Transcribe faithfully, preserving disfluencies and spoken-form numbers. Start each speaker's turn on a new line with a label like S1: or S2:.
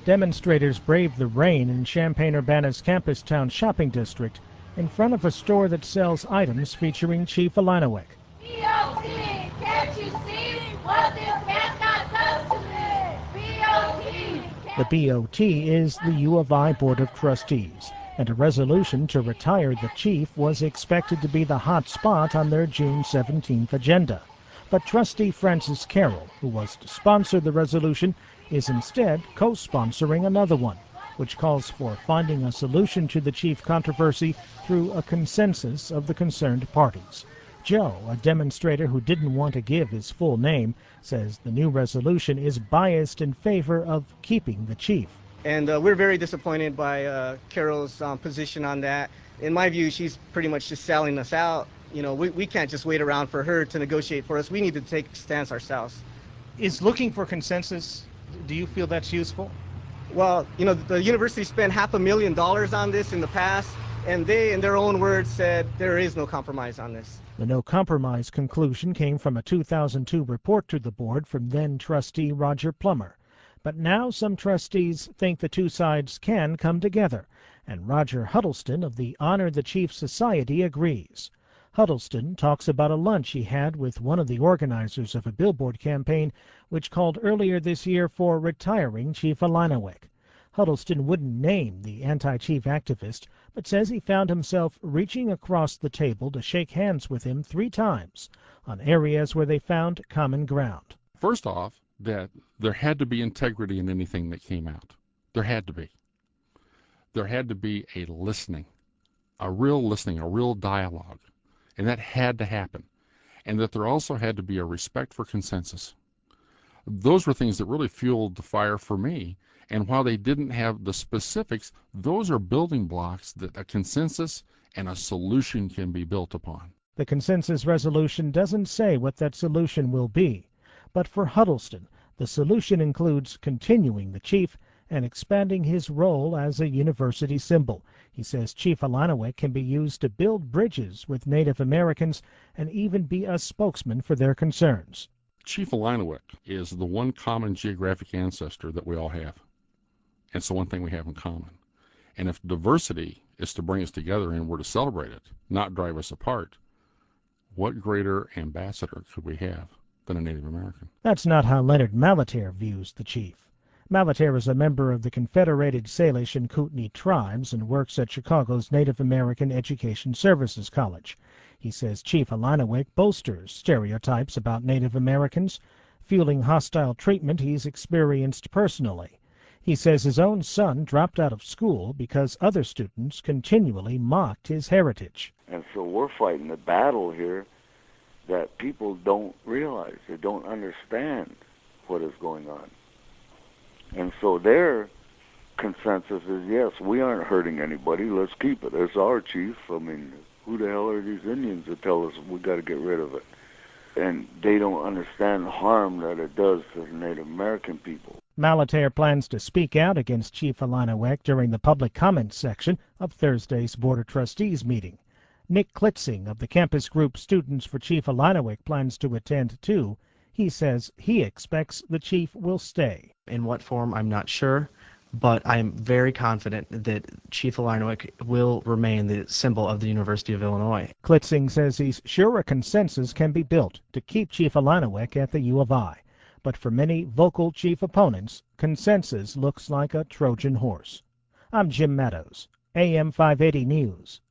S1: Demonstrators braved the rain in Champaign-Urbana's Campus Town shopping district in front of a store that sells items featuring Chief Illiniwek.
S2: B O T, can't you see what this mascot does to me? B O T.
S1: The B O T is the U of I Board of Trustees, and a resolution to retire the chief was expected to be the hot spot on their June seventeenth agenda. But Trustee Francis Carroll, who was to sponsor the resolution, is instead co-sponsoring another one, which calls for finding a solution to the chief controversy through a consensus of the concerned parties. Joe, a demonstrator who didn't want to give his full name, says the new resolution is biased in favor of keeping the chief.
S3: And uh, we're very disappointed by uh, Carol's um, position on that. In my view, she's pretty much just selling us out. You know, we, we can't just wait around for her to negotiate for us. We need to take a stance ourselves.
S1: Is looking for consensus, do you feel that's useful?
S3: Well, you know, the university spent half a million dollars on this in the past, and they, in their own words, said there is no compromise on this.
S1: The no compromise conclusion came from a two thousand two report to the board from then trustee Roger Plummer. But now some trustees think the two sides can come together, and Roger Huddleston of the Honor the Chief Society agrees. Huddleston talks about a lunch he had with one of the organizers of a billboard campaign which called earlier this year for retiring Chief Illiniwek. Huddleston wouldn't name the anti-chief activist, but says he found himself reaching across the table to shake hands with him three times on areas where they found common ground.
S4: First off, that there had to be integrity in anything that came out. There had to be. There had to be a listening, a real listening, a real dialogue. And that had to happen. And that there also had to be a respect for consensus. Those were things that really fueled the fire for me. And while they didn't have the specifics, those are building blocks that a consensus and a solution can be built upon.
S1: The consensus resolution doesn't say what that solution will be. But for Huddleston, the solution includes continuing the chief and expanding his role as a university symbol. He says Chief Illiniwek can be used to build bridges with Native Americans and even be a spokesman for their concerns.
S4: Chief Illiniwek is the one common geographic ancestor that we all have. It's the one thing we have in common. And if diversity is to bring us together and we're to celebrate it, not drive us apart, what greater ambassador could we have than a Native American?
S1: That's not how Leonard Malater views the chief. Malater is a member of the Confederated Salish and Kootenai tribes and works at Chicago's Native American Education Services College. He says Chief Illiniwek bolsters stereotypes about Native Americans, fueling hostile treatment he's experienced personally. He says his own son dropped out of school because other students continually mocked his heritage.
S5: And so we're fighting a battle here that people don't realize. They don't understand what is going on. And so their consensus is, yes, we aren't hurting anybody. Let's keep it. It's our chief. I mean, who the hell are these Indians that tell us we got to get rid of it? And they don't understand the harm that it does to the Native American people.
S1: Malater plans to speak out against Chief Illiniwek during the public comments section of Thursday's Board of Trustees meeting. Nick Klitzing of the campus group Students for Chief Illiniwek plans to attend too. He says he expects the chief will stay.
S6: In what form, I'm not sure, but I'm very confident that Chief Illiniwek will remain the symbol of the University of Illinois.
S1: Klitzing says he's sure a consensus can be built to keep Chief Illiniwek at the U of I. But for many vocal chief opponents, consensus looks like a Trojan horse. I'm Jim Meadows, A M five eighty News.